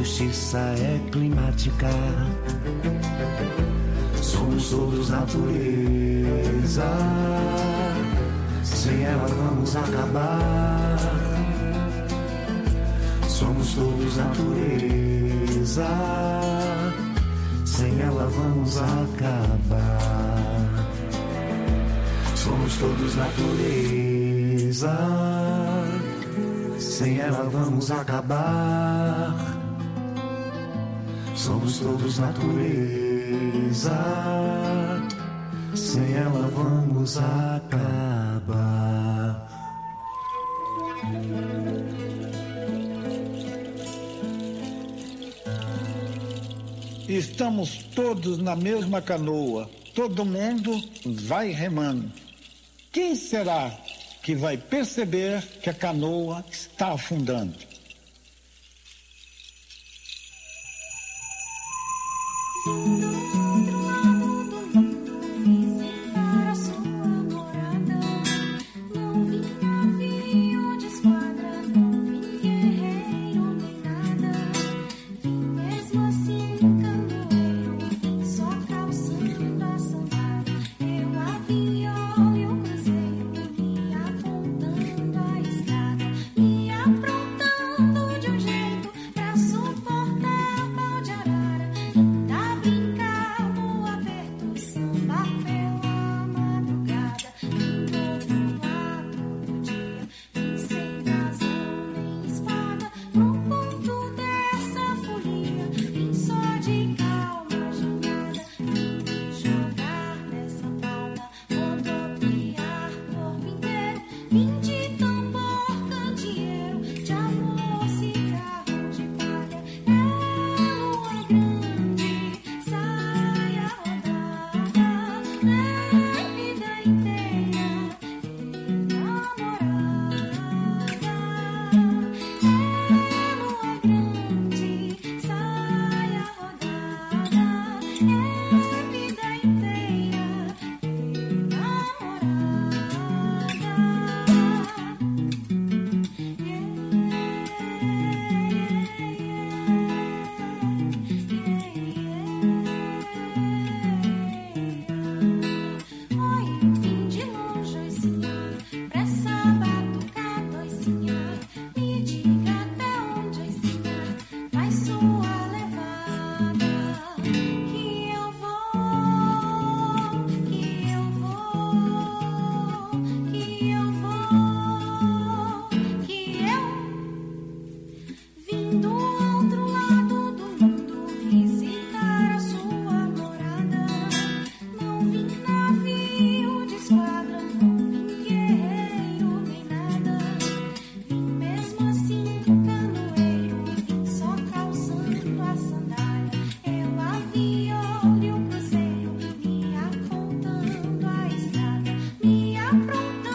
justiça é climática. Somos todos natureza, sem ela vamos acabar. Somos todos natureza, sem ela vamos acabar. Somos todos natureza, sem ela vamos acabar. Somos todos natureza, sem ela vamos acabar. Estamos todos na mesma canoa, todo mundo vai remando. Quem será que vai perceber que a canoa está afundando?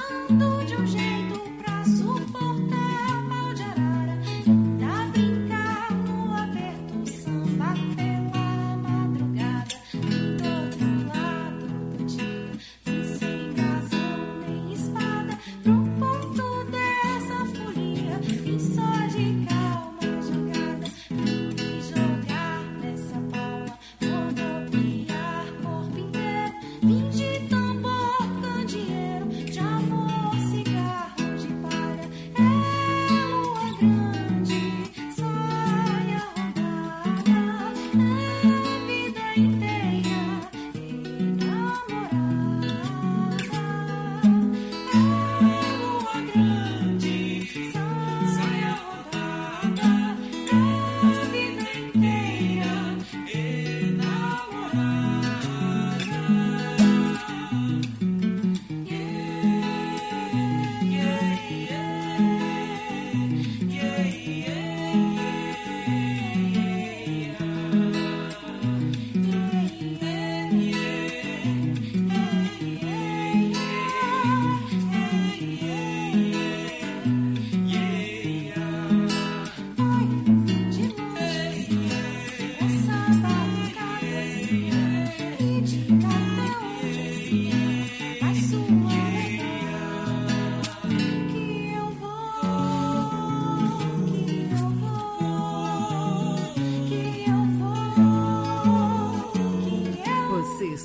De um jeito pra suportar mal de arara, da brincadeira.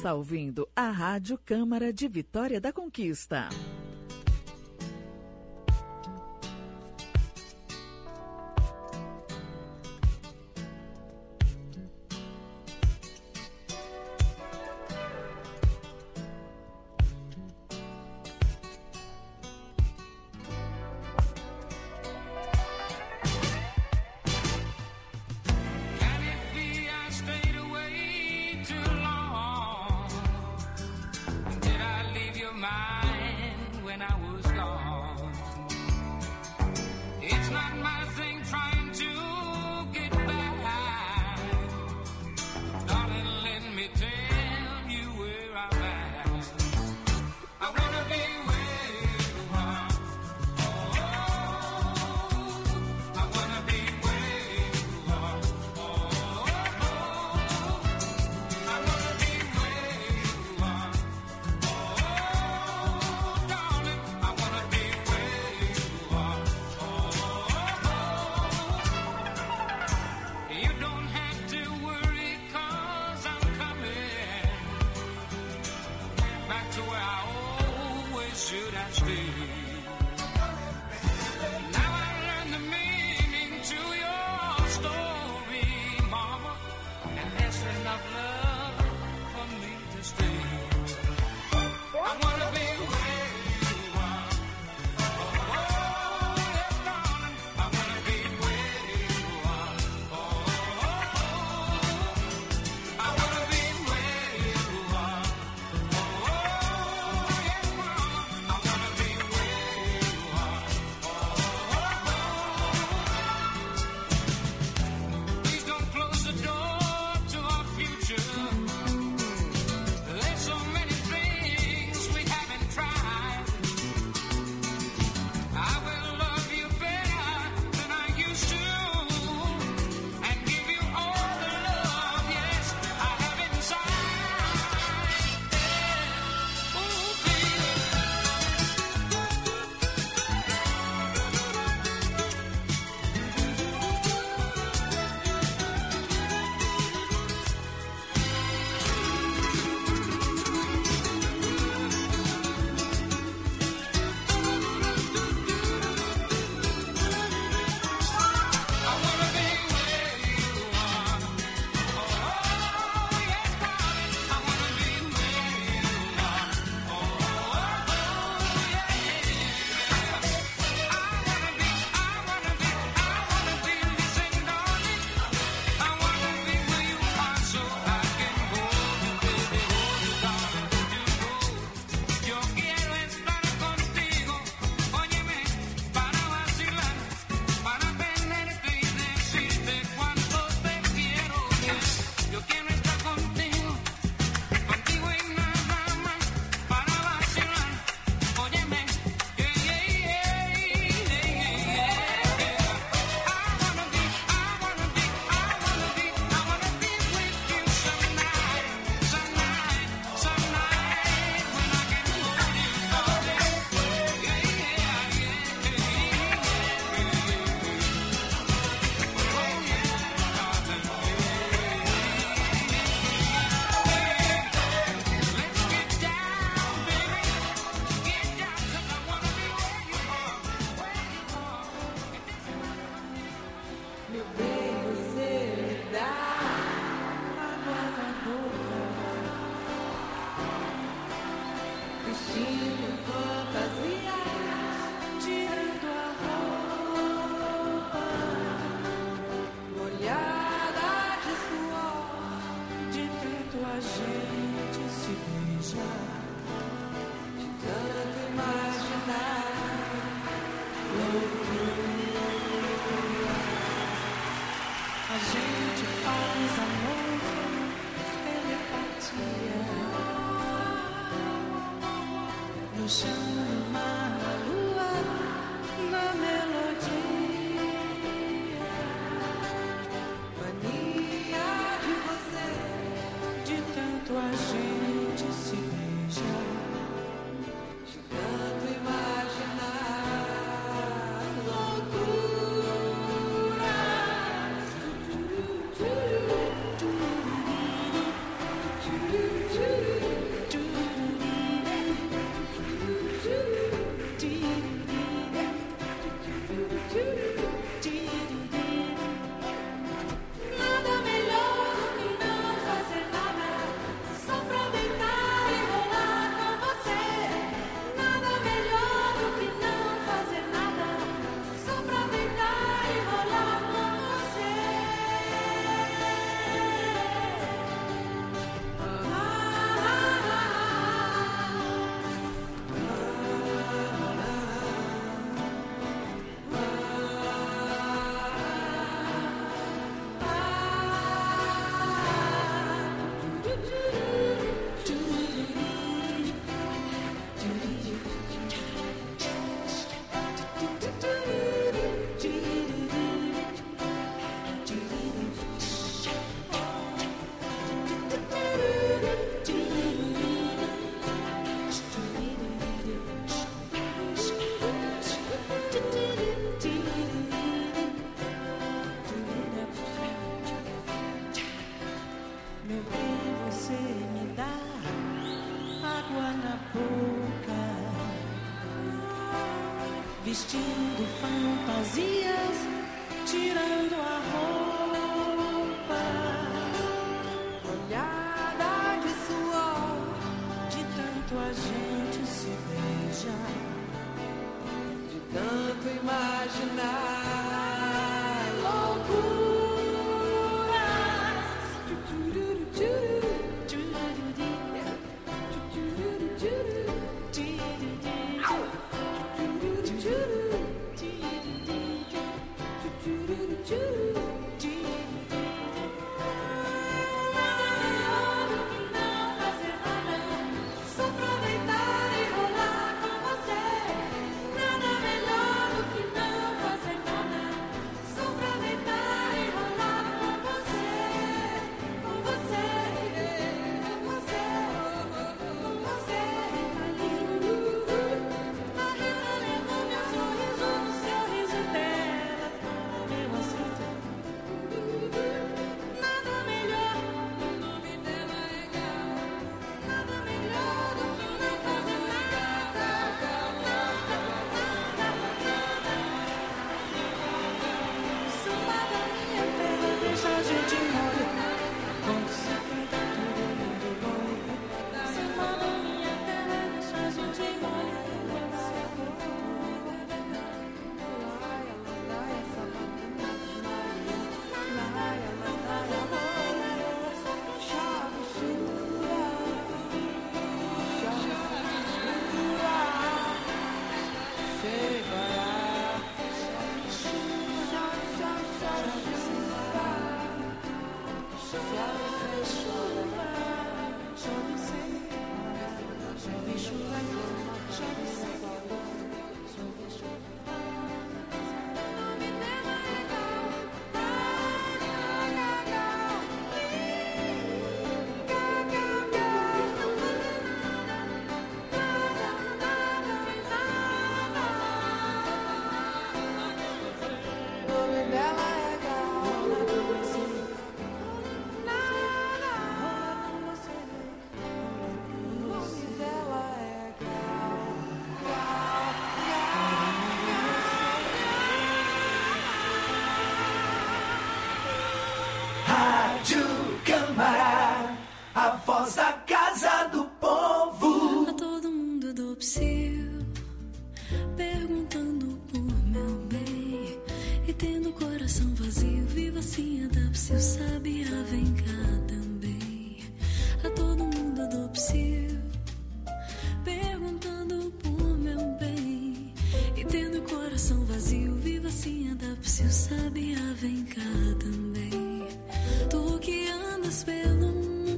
está ouvindo a Rádio Câmara de Vitória da Conquista. vestindo fantasias, tirando a roupa, olhada de suor, de tanto a gente se beija, de tanto imaginar loucuras. A voz da casa do povo. A todo mundo do Psyu, perguntando por meu bem. E tendo o coração vazio, viva assim a da Psyu, sabia, vem cá também. A todo mundo do Psyu, perguntando por meu bem. E tendo o coração vazio, viva assim a da Psyu, sabia, vem cá também. Tu que andas pelo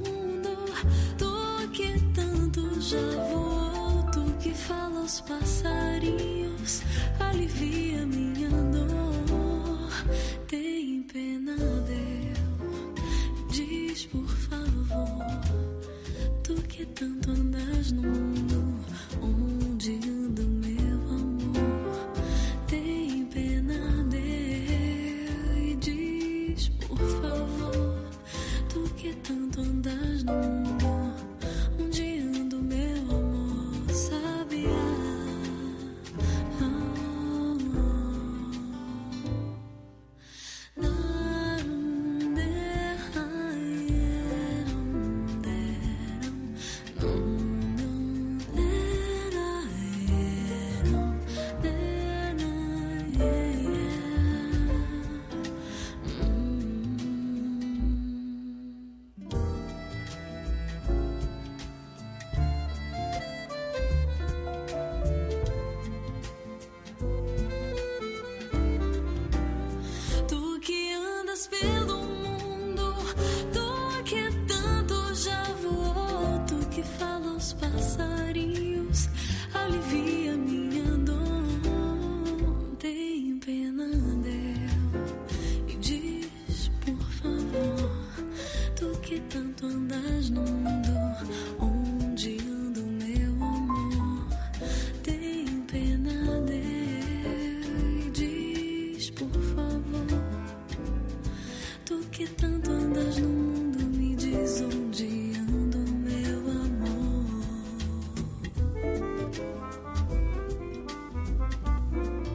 já voou, tu que fala aos passarinhos, alivia minha dor. Tem pena, Deus, diz por favor. Tu que tanto andas no mundo, onde anda o meu amor? Tem pena, Deus, diz por favor. Tu que tanto andas no mundo, onde anda o meu amor, sabia? Pelo mundo, tu que tanto já voou, tu que fala aos passarinhos, alivia minha dor. Tem pena, Deus, e diz por favor. Tu que tanto andas no mundo, onde anda o meu amor? Tem pena, Deus, e diz por favor. Tu que tanto andas no mundo, me diz onde anda o meu amor.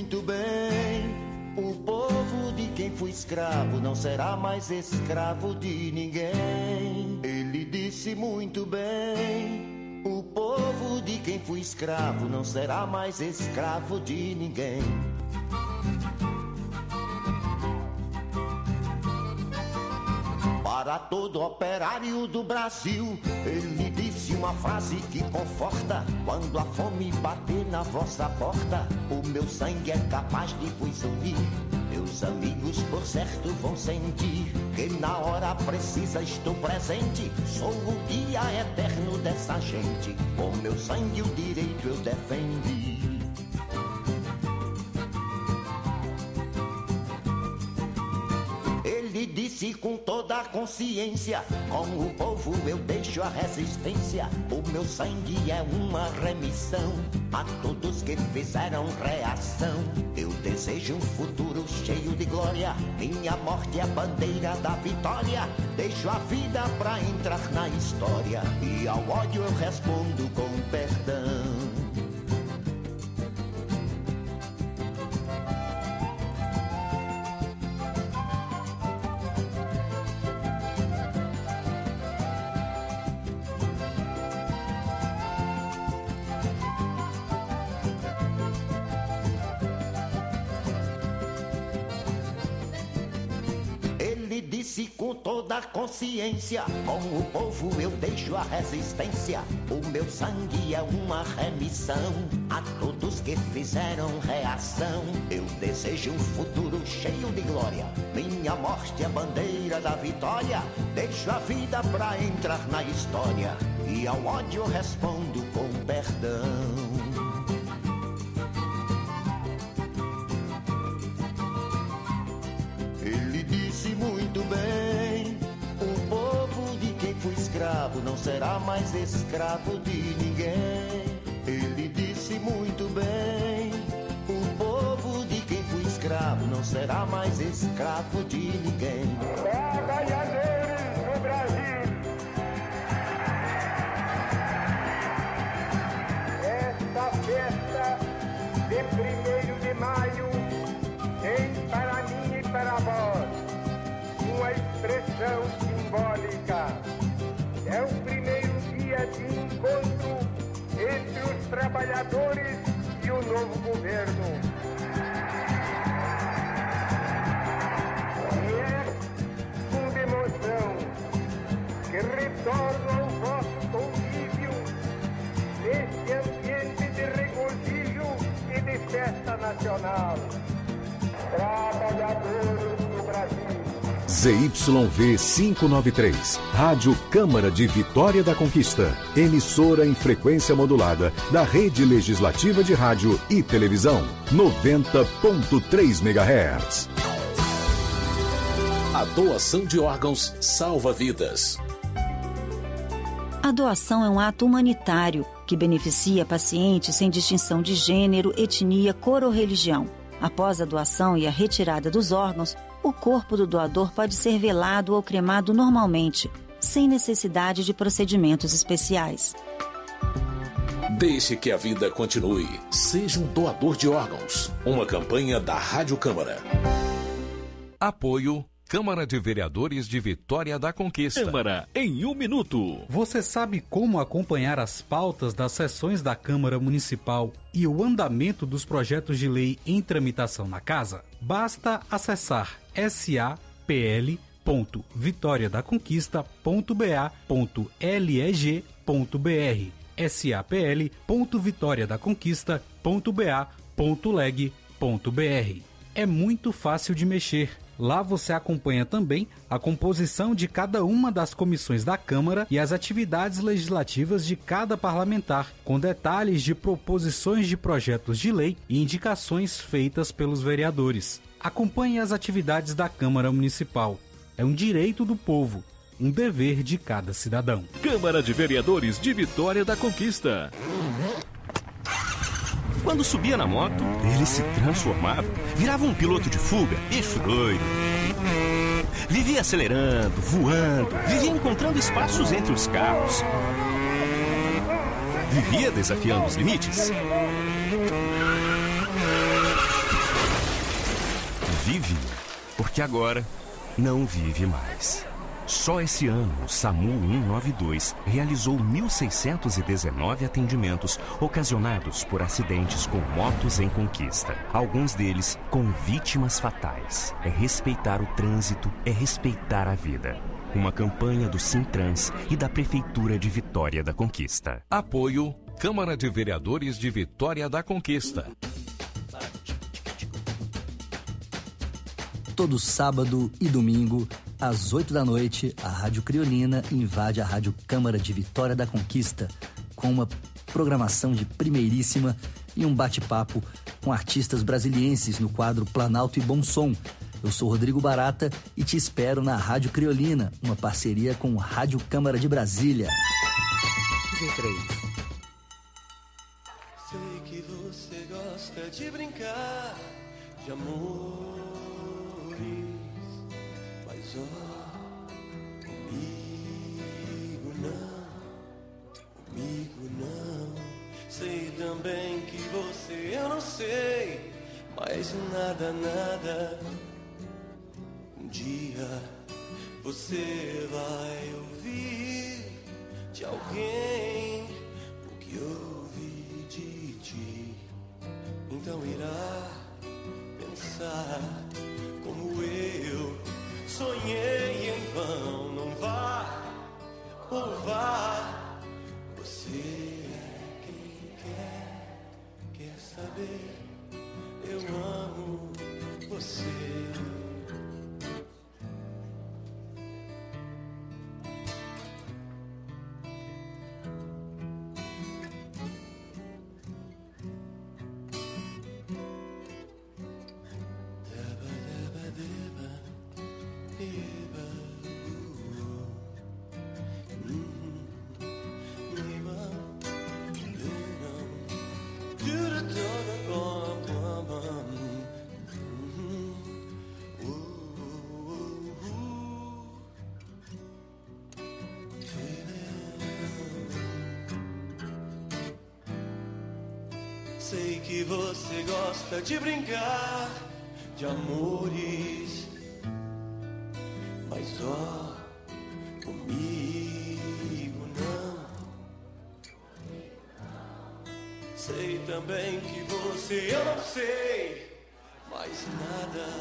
muito bem. O povo de quem foi escravo não será mais escravo de ninguém. Ele disse muito bem. O povo de quem foi escravo não será mais escravo de ninguém. Para todo operário do Brasil, ele disse uma frase que conforta. Quando a fome bater na vossa porta, o meu sangue é capaz de vos unir. Meus amigos por certo vão sentir que na hora precisa estou presente. Sou o guia eterno dessa gente, com meu sangue o direito eu defendi. Ele disse com toda a consciência, com o povo eu deixo a resistência. O meu sangue é uma remissão a todos que fizeram reação. Eu desejo um futuro cheio de glória. Minha morte é a bandeira da vitória. Deixo a vida pra entrar na história, e ao ódio eu respondo com perdão. Disse com toda a consciência, com o povo eu deixo a resistência. O meu sangue é uma remissão a todos que fizeram reação. Eu desejo um futuro cheio de glória. Minha morte é a bandeira da vitória. Deixo a vida pra entrar na história, e ao ódio eu respondo com perdão. Muito bem, o povo de quem foi escravo não será mais escravo de ninguém. Ele disse muito bem, o povo de quem foi escravo não será mais escravo de ninguém. Trabalhadores do Brasil, esta festa de 1º de maio tem para mim e para vós uma expressão simbólica. É o primeiro dia de encontro entre os trabalhadores e o novo governo. E é com emoção que retorno ao vosso convívio neste ambiente de regozijo e de festa nacional. Trabalhadores do Brasil. ZYV 593, Rádio Câmara de Vitória da Conquista, emissora em frequência modulada da Rede Legislativa de Rádio e Televisão, 90.3 MHz. A doação de órgãos salva vidas. A doação é um ato humanitário que beneficia pacientes sem distinção de gênero, etnia, cor ou religião. Após a doação e a retirada dos órgãos, o corpo do doador pode ser velado ou cremado normalmente, sem necessidade de procedimentos especiais. Deixe que a vida continue. Seja um doador de órgãos. Uma campanha da Rádio Câmara. Apoio Câmara de Vereadores de Vitória da Conquista. Câmara em 1 minuto. Você sabe como acompanhar as pautas das sessões da Câmara Municipal e o andamento dos projetos de lei em tramitação na Casa? Basta acessar sapl.vitoriadaconquista.ba.leg.br sapl.vitoriadaconquista.ba.leg.br. É muito fácil de mexer. Lá você acompanha também a composição de cada uma das comissões da Câmara e as atividades legislativas de cada parlamentar, com detalhes de proposições de projetos de lei e indicações feitas pelos vereadores. Acompanhe as atividades da Câmara Municipal. É um direito do povo, um dever de cada cidadão. Câmara de Vereadores de Vitória da Conquista. Quando subia na moto, ele se transformava, virava um piloto de fuga, bicho doido. Vivia acelerando, voando, vivia encontrando espaços entre os carros. Vivia desafiando os limites. vivia, porque agora não vive mais. Só esse ano, o SAMU 192 realizou 1.619 atendimentos ocasionados por acidentes com motos em conquista. Alguns deles com vítimas fatais. É respeitar o trânsito, é respeitar a vida. Uma campanha do Sintrans e da Prefeitura de Vitória da Conquista. Apoio Câmara de Vereadores de Vitória da Conquista. Todo sábado e domingo, às 8 da noite, a Rádio Criolina invade a Rádio Câmara de Vitória da Conquista com uma programação de primeiríssima e um bate-papo com artistas brasilienses no quadro Planalto e Bom Som. Eu sou Rodrigo Barata e te espero na Rádio Criolina, uma parceria com Rádio Câmara de Brasília. Sei que você gosta de brincar de amores, mas comigo não. Sei também que você, eu não sei, mas nada. Um dia você vai ouvir de alguém o que ouvi de ti. Então irá pensar como eu sonhei em vão. Não vá ou vá, você é quem quer saber. Eu amo você. Sei que você gosta de brincar de amores, mas comigo não. Sei também que você, eu não sei, mas nada.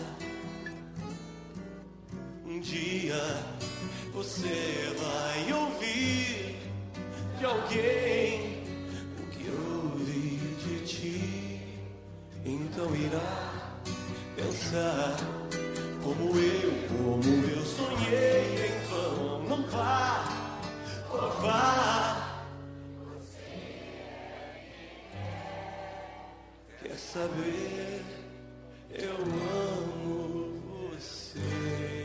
Um dia você vai ouvir de alguém o que ouvi de ti. Então irá pensar como eu sonhei em vão. Não vá, oh vá. Quer saber? Eu amo você.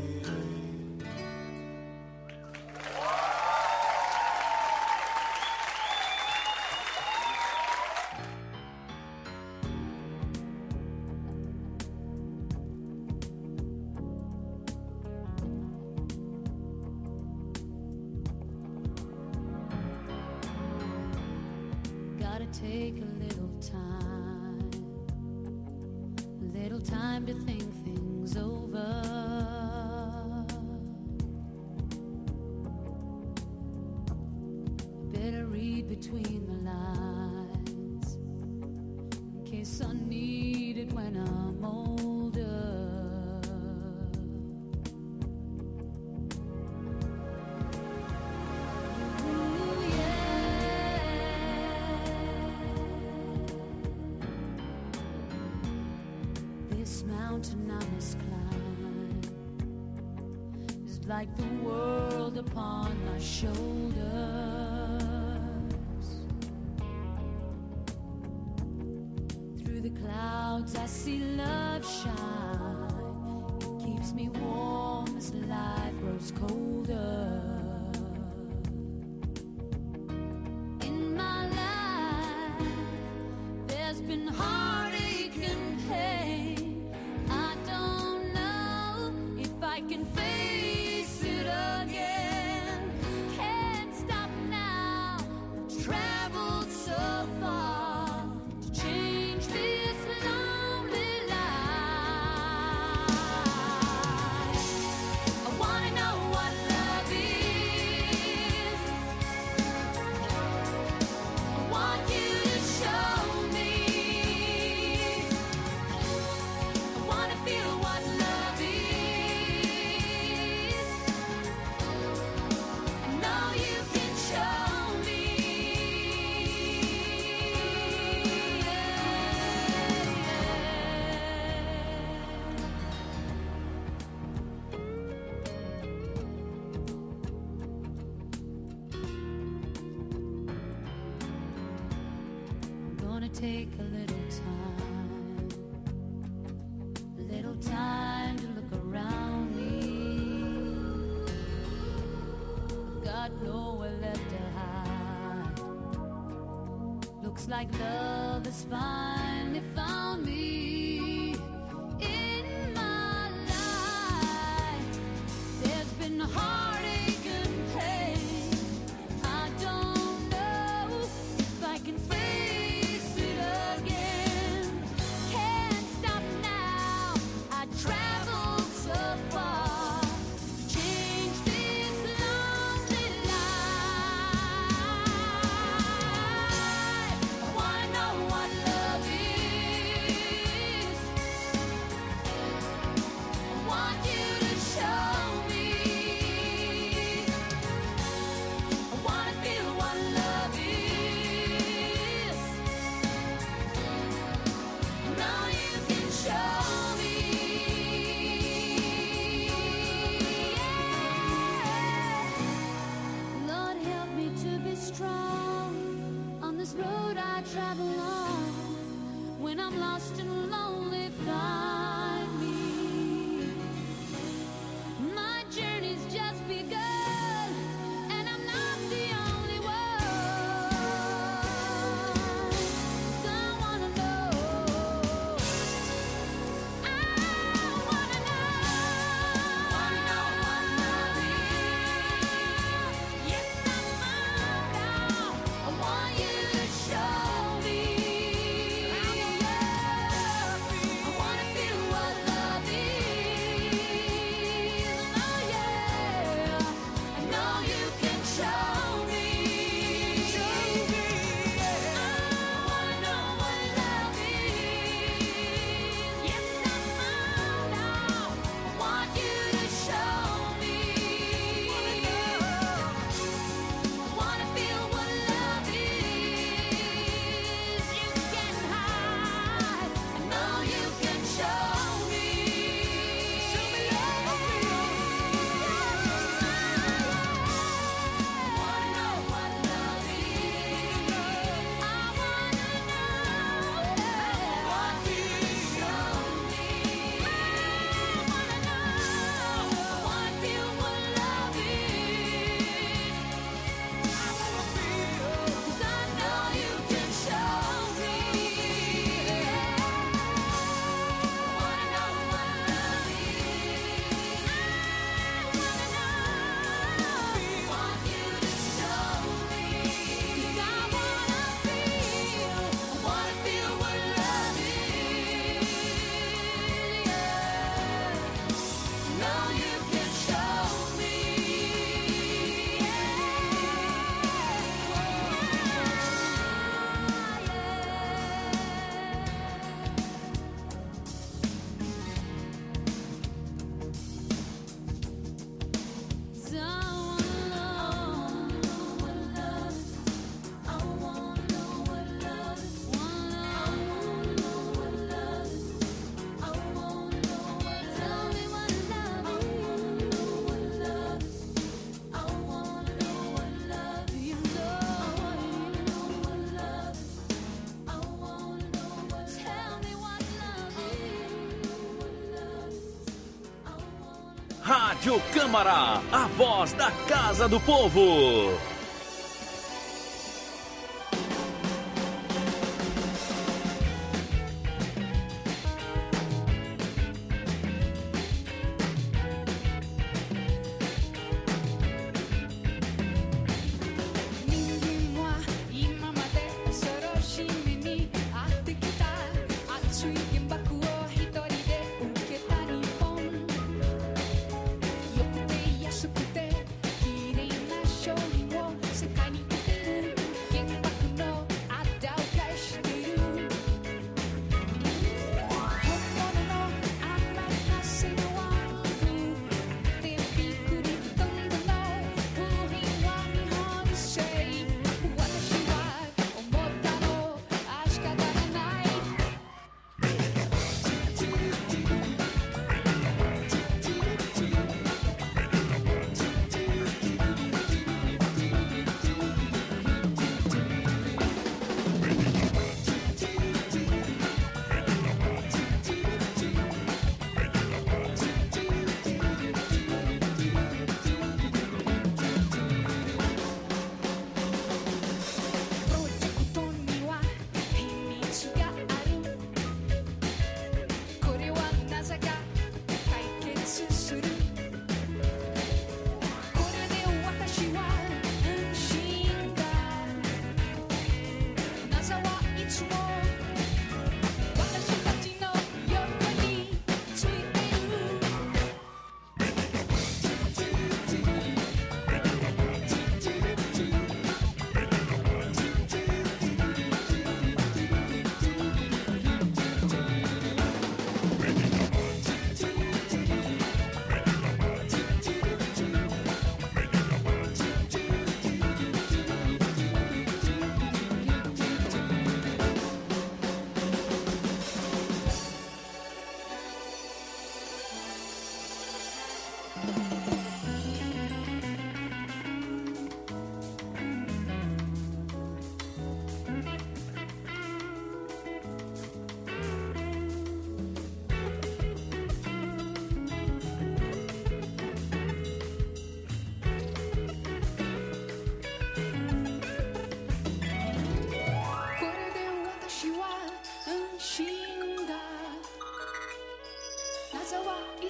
Take a little time to think things over. Better read between the lines in case I need it when I'm older. This mountain I must climb is like the world upon my shoulders. Through the clouds I see love shine. It keeps me warm as life grows colder. In my life there's been heartache and pain. I can face it again. Can't stop now. I've traveled so far to change this lonely life. take a little time to look around me. Got nowhere left to hide. Looks like love has finally found me. In my life, there's been heartache and pain. I don't know if I can face it again. Can't stop now. I traveled so far to change this lonely life. I wanna know what love is. I want you to show me. I wanna feel what love is. I know you can show me. Lord, help me to be strong on this road I travel on. When I'm lost and lonely, find me. My journey's just begun, and I'm not the only one. So I wanna know. I wanna know what love is. Yes, I found out. I want you to show me. I wanna feel what love is. Oh yeah, I know you can show me. I wanna know what love is. Yes, I found out. I want you to show me. I wanna feel what love is. You can hide. I know you can show me. Show me love. I wanna know what love is. I wanna know. I want you to show me. I wanna know. I wanna feel what love is. I wanna feel. 'Cause I know you can show me. I wanna know what love is. I wanna know. I want you to show me. 'Cause I wanna feel what love is. Know you can show me. So I wanna know what love is. I wanna know what love is. I wanna know what love is. I wanna know what. Tell me what love is. I wanna know what love is. I wanna know what love. Do you know what love is? I wanna know what. Tell me what love is. Rádio Câmara, a voz da Casa do Povo. Moi, imamade, soroshi ni ate kita. Atsui genbaku o hitori de uketa Nippon. Yokute yasukute kirei na shouhin wo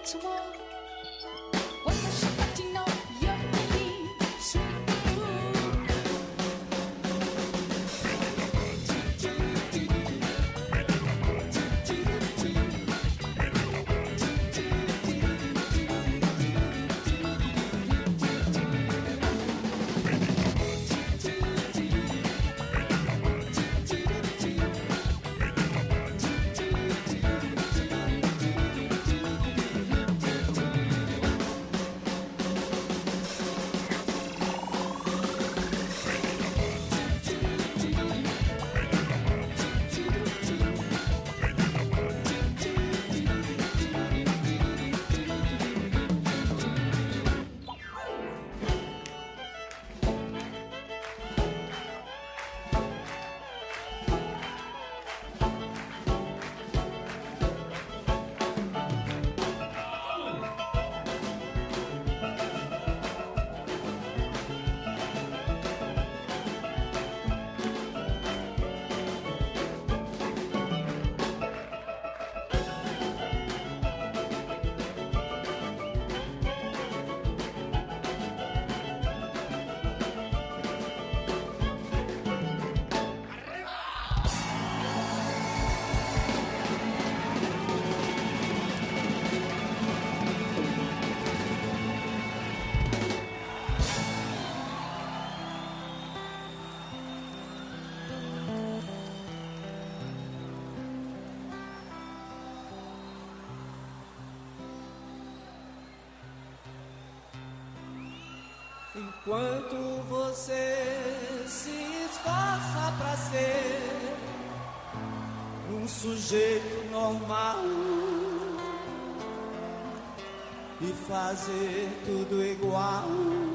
once more. When the shepherd you know you're really sweet. Enquanto você se esforça pra ser um sujeito normal e fazer tudo igual,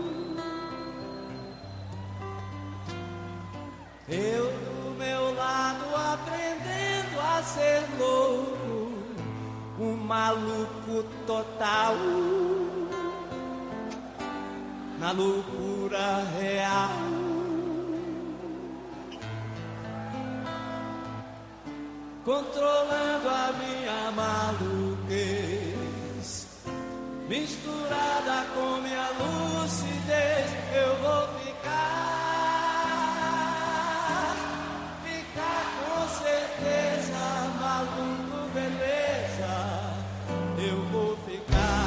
eu do meu lado aprendendo a ser louco, um maluco total, na loucura real. Controlando a minha maluquez, misturada com minha lucidez, eu vou ficar com certeza, maluco, beleza, eu vou ficar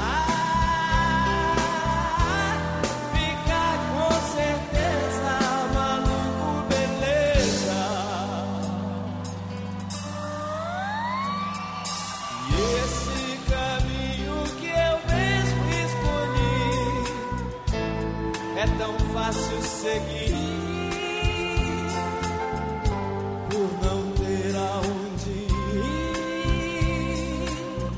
com certeza, maluco, beleza. E esse caminho que eu mesmo escolhi é tão fácil seguir, por não ter aonde ir,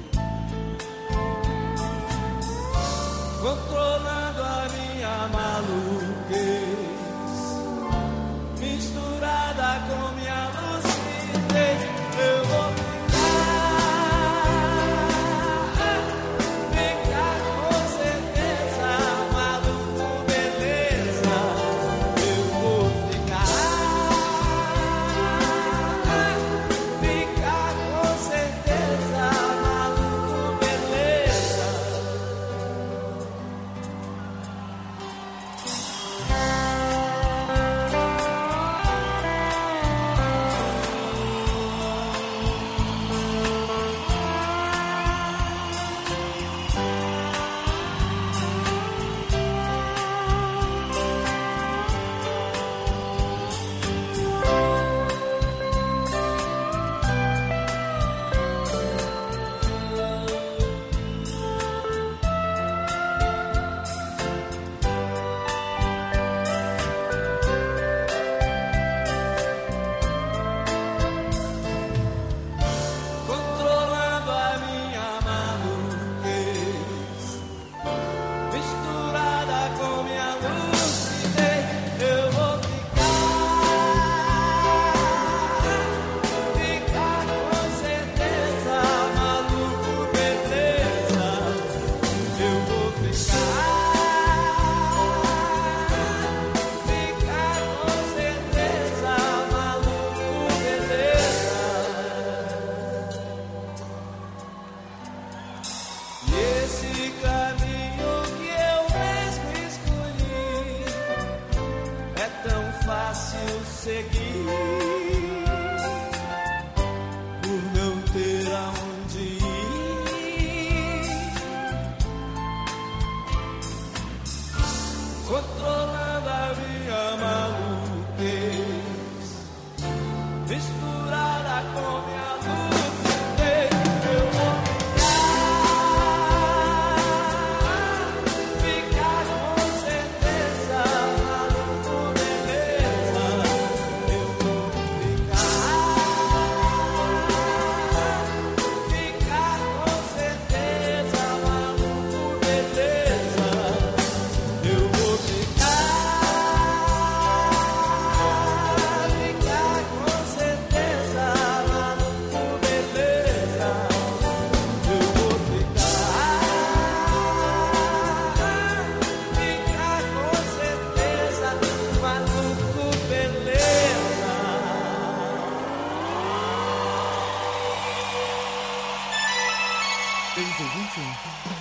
controlando a minha maluquez, misturada com minha lucidez, eu vou ficar com certeza, maluco, beleza, eu 13h21.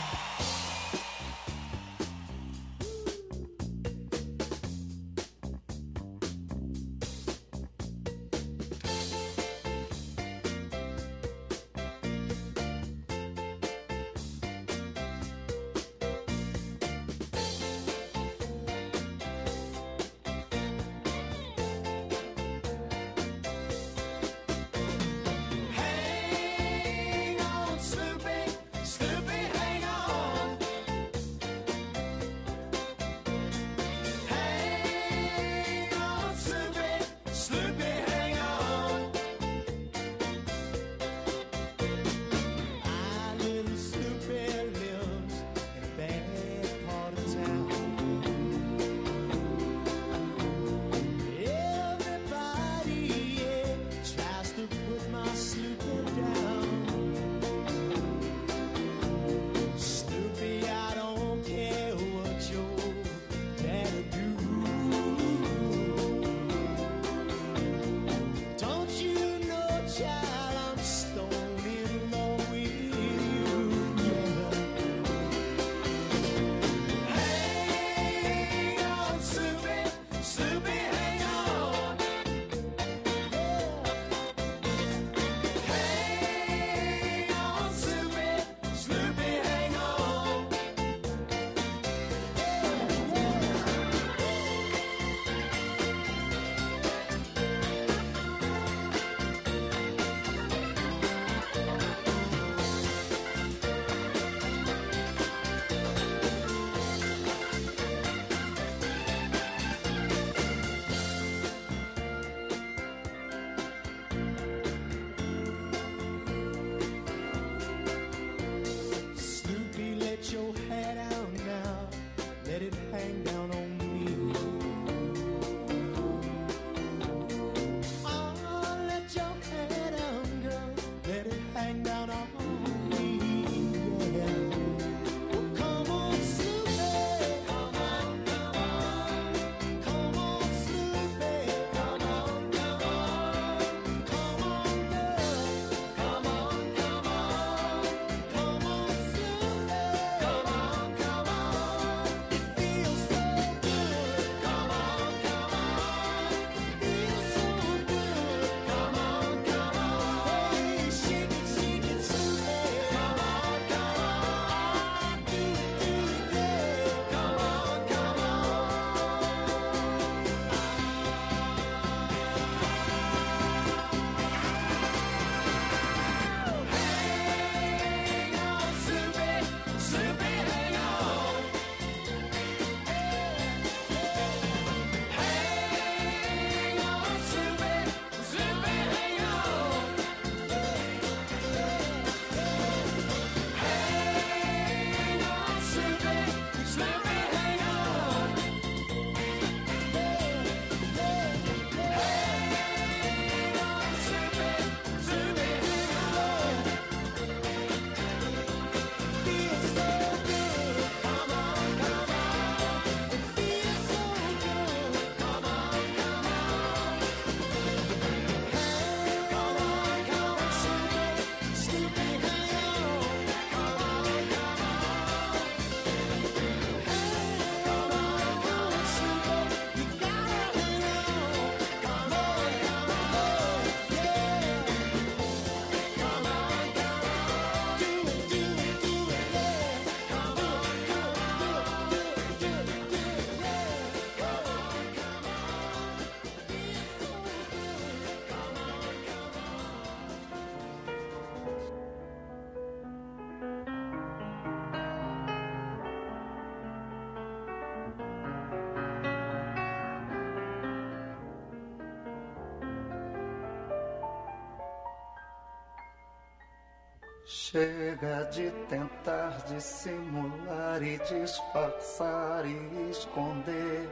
Chega de tentar dissimular e disfarçar e esconder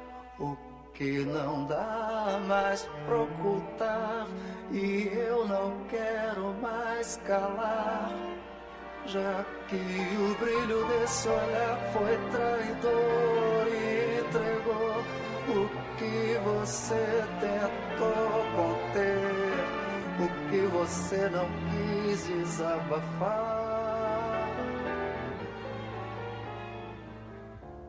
o que não dá mais pra ocultar. E eu não quero mais calar, já que o brilho desse olhar foi traidor e entregou o que você tentou conter, o que você não quis desabafar.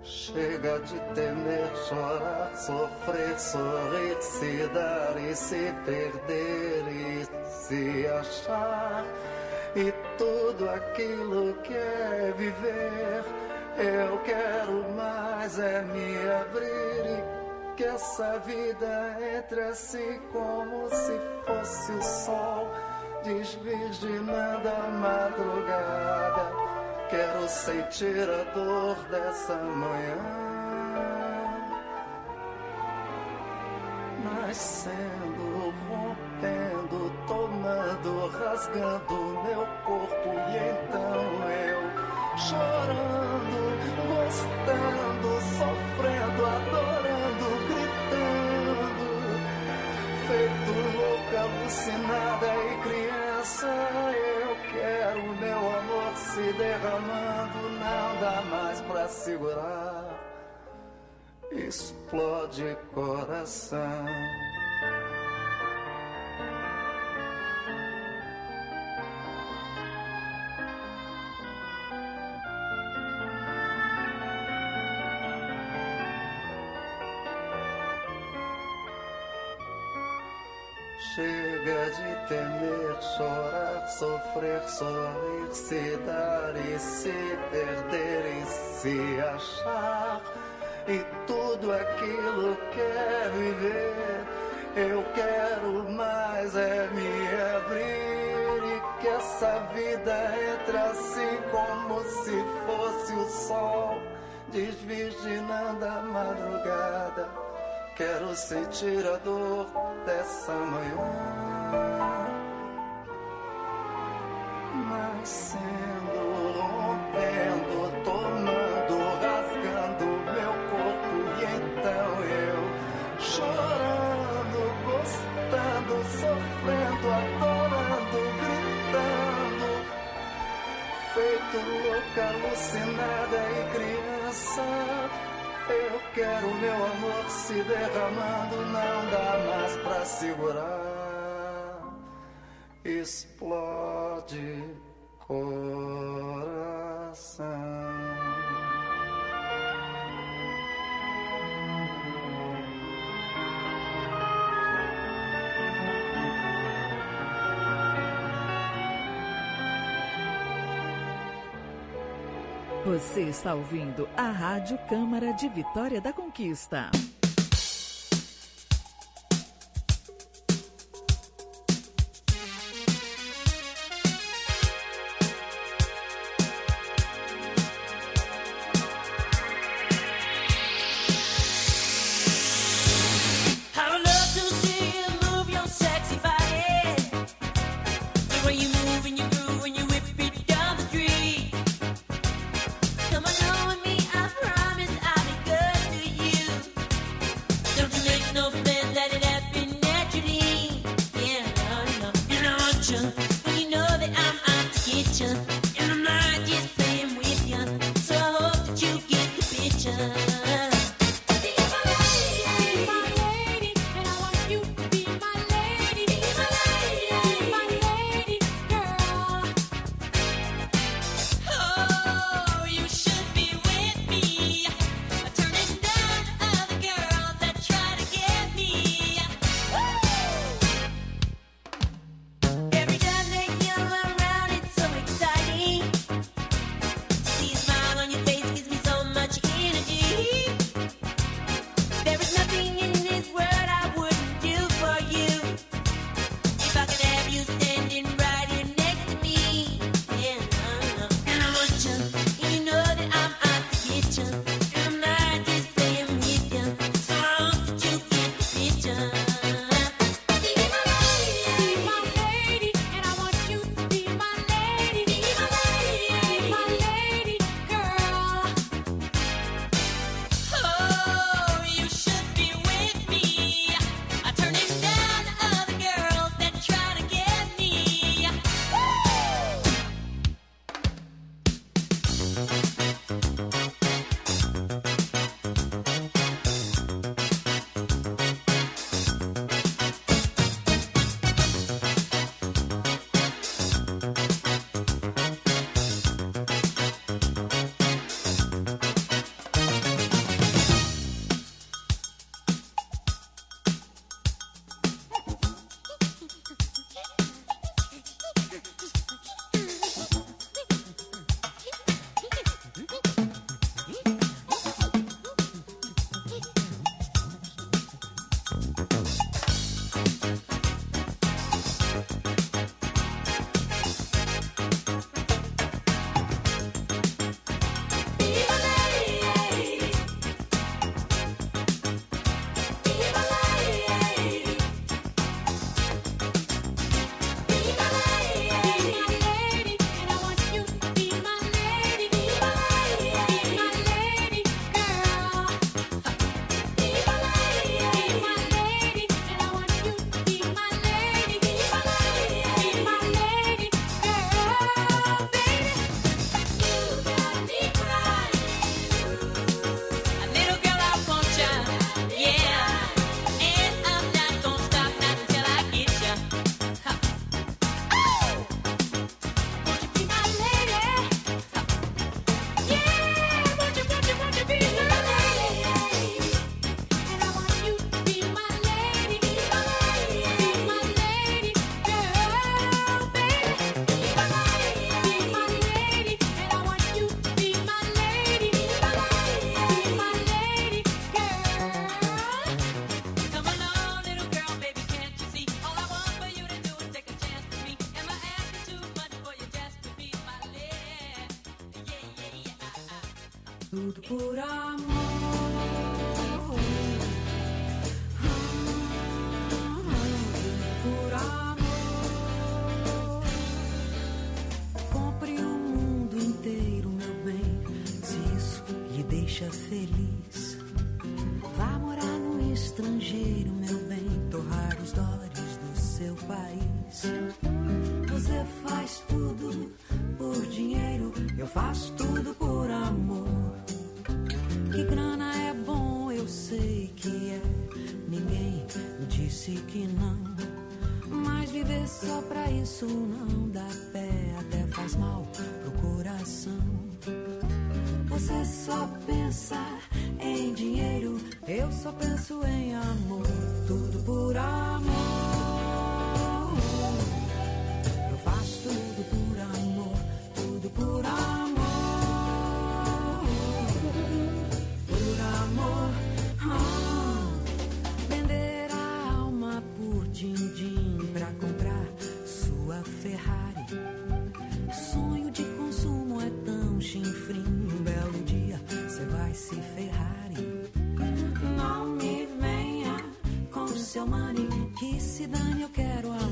Chega de temer, chorar, sofrer, sorrir, se dar e se perder e se achar. E tudo aquilo que é viver, eu quero mais é me abrir e que essa vida entre assim como se fosse o sol, desvirginando a madrugada. Quero sentir a dor dessa manhã, nascendo, rompendo, tomando, rasgando meu corpo. E então eu, chorando, gostando, sofrendo, adorando, gritando, feito louca, alucinada e criança. Eu quero meu amor se derramando, não dá mais pra segurar. Explode coração. Chega de temer, chorar, sofrer, sorrir, se dar e se perder e se achar. E tudo aquilo que é viver, eu quero mais é me abrir e que essa vida entre assim como se fosse o sol, desvirginando a madrugada. Quero sentir a dor dessa manhã, nascendo, rompendo, tomando, rasgando meu corpo. E então eu, chorando, gostando, sofrendo, adorando, gritando, feito louca, alucinada e criança. Eu quero meu amor se derramando, não dá mais pra segurar. Explode coração. Você está ouvindo a Rádio Câmara de Vitória da Conquista. Come on, know me, I promise I'll be good to you. tudo por amor. Por amor. Compre o mundo inteiro, meu bem, se isso lhe deixa feliz. Vá morar no estrangeiro, meu bem, torrar os dólares do seu país. Você faz tudo por dinheiro, eu faço tudo por amor. Que grana é bom, eu sei que é. Ninguém me disse que não. Mas viver só pra isso não dá pé, até faz mal pro coração. Você só pensa em dinheiro, eu só penso em amor. Tudo por amor. Eu faço tudo por amor, tudo por amor. Por amor. Vender a alma por din-din pra comprar sua Ferrari. Sonho de consumo é tão chinfrim. Um belo dia cê vai se Ferrari. Não me venha com o seu money, que se dane, eu quero amor.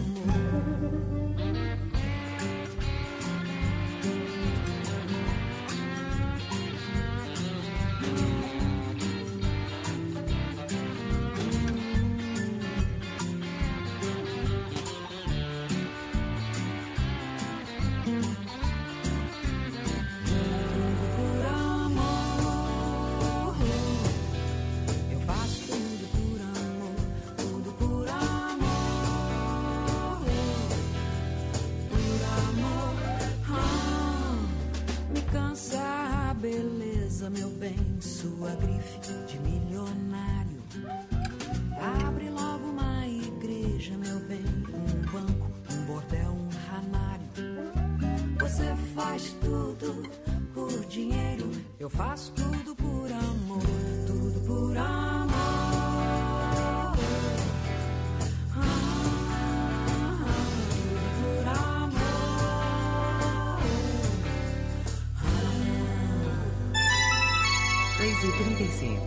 Meu bem, sua grife de milionário. Abre logo uma igreja, meu bem, um banco, um bordel, um ranário. Você faz tudo por dinheiro, eu faço tudo por amor, tudo por amor. Por amor. 3h35.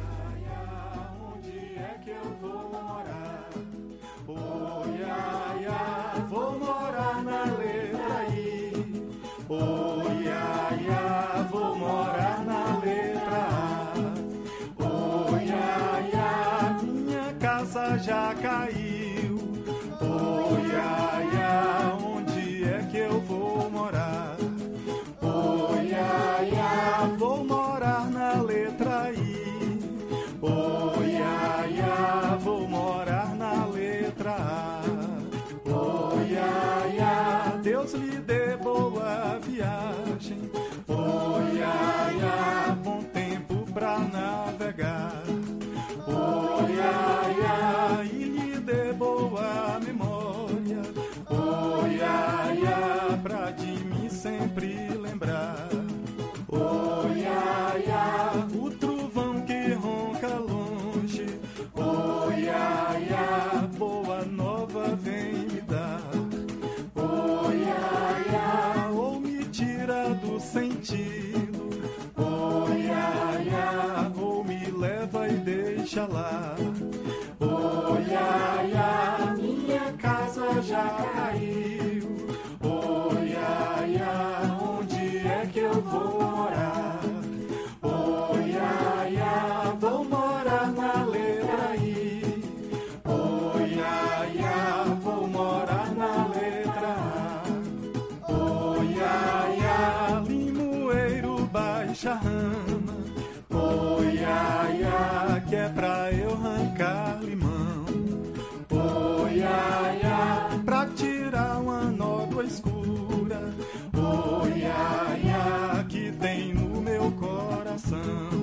Onde é que eu vou morar? Oh, ia, ia, vou morar na letra I. Oh, ia, ia, vou morar na letra A. Oh, ia, ia, minha casa já caiu. Oh, ia, ia, onde é que eu vou morar? Oh, ia, ia, vou morar na letra I. Oh, ia, ia, vou morar na letra A. Oh, ia, ia, Deus lhe dê boa viagem. Oh, ia, ia, bom tempo pra navegar. Oh, ia, ia, e lhe dê boa memória. Oh, ia, ia, pra de mim sempre lembrar. Oh, ia, ia, o trovão que ronca longe. Oh, ia, ia, boa nova vem me dar. Oh, ia, ia, ou me tira do sentido. Oh, ia, ia, ou me leva e deixa lá. Oh, ia, ia, minha casa já caiu. Oh, ia, ia, onde é que eu vou morar? Oh, ia, ia, vou morar na letra I. Oh, ia, ia, vou morar na letra A. Oh, ia, ia, limoeiro, baixa rama. Oh, ia, ia, que é pra eu arrancar limão. Oh, ia, ia, pra tirar uma nódoa escura. Oh, ia, ia, que tem no meu coração.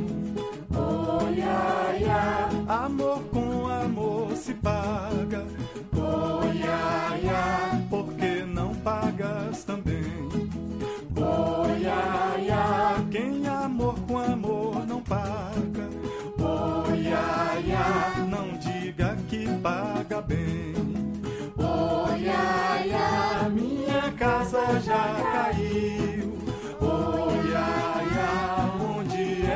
Oh, ia, ia, amor com amor se paga. Oh, ia, ia, por que não pagas também? Oh, ia, ia, quem amor com amor não paga. Oh, ia, ia, não diga que paga bem. Oh, ia, ia, minha casa já caiu. Oh, ia, ia, onde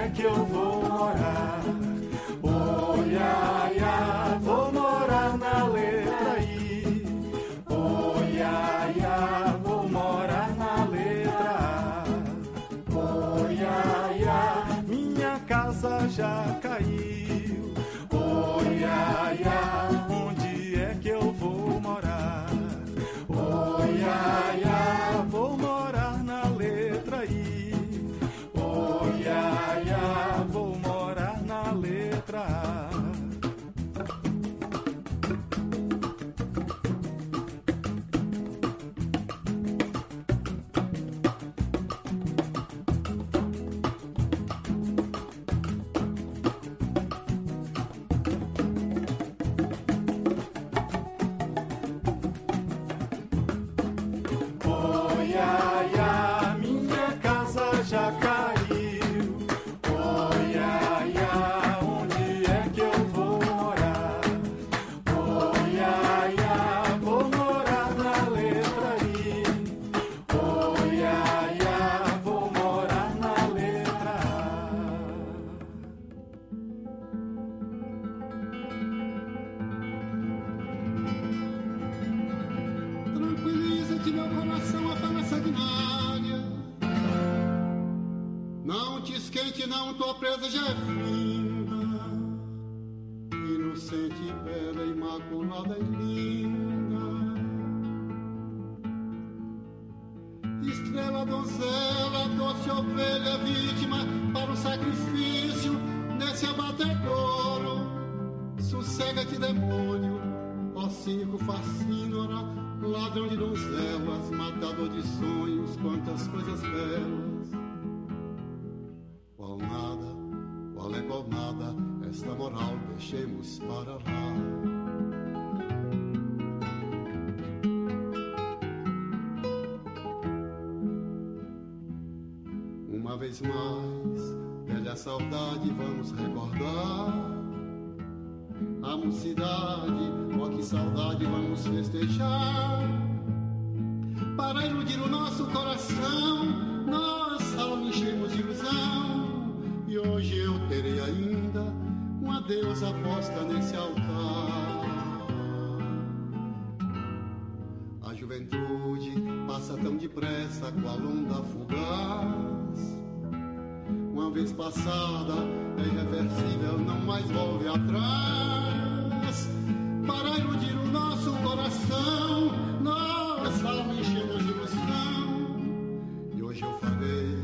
já caiu. Oi, ai, ai, onde é que eu vou morar? Oi, ai, ai, vou morar na letra I. Oi, ai, ai, vou morar na letra A. Oi, ai, ai, minha casa já caiu. Oi, ai, ai, onde é que eu vou morar? Oi, ai, ai, vou morar na letra I. Oi, ai, ai, vou morar na letra A. Tranquiliza-te, meu coração, a fala sanguinária. Não te esquente, não, tua presa já é finda. Inocente, bela, imaculada e linda. Estrela, donzela, doce ovelha, vítima para o sacrifício nesse abatedouro. Sossega-te, demônio, ó cínico fascínora, ladrão de donzelas, matador de sonhos, quantas coisas belas. Qual nada, qual nada, esta moral deixemos para lá. Uma vez mais, velha saudade, vamos recordar a mocidade, ó que saudade, vamos festejar. Para iludir o nosso coração, nossa alma enchemos de ilusão. E hoje eu terei ainda uma deusa posta nesse altar. A juventude passa tão depressa, qual onda fugaz. Uma vez passada, é irreversível, não mais volve atrás. Para iludir o nosso coração,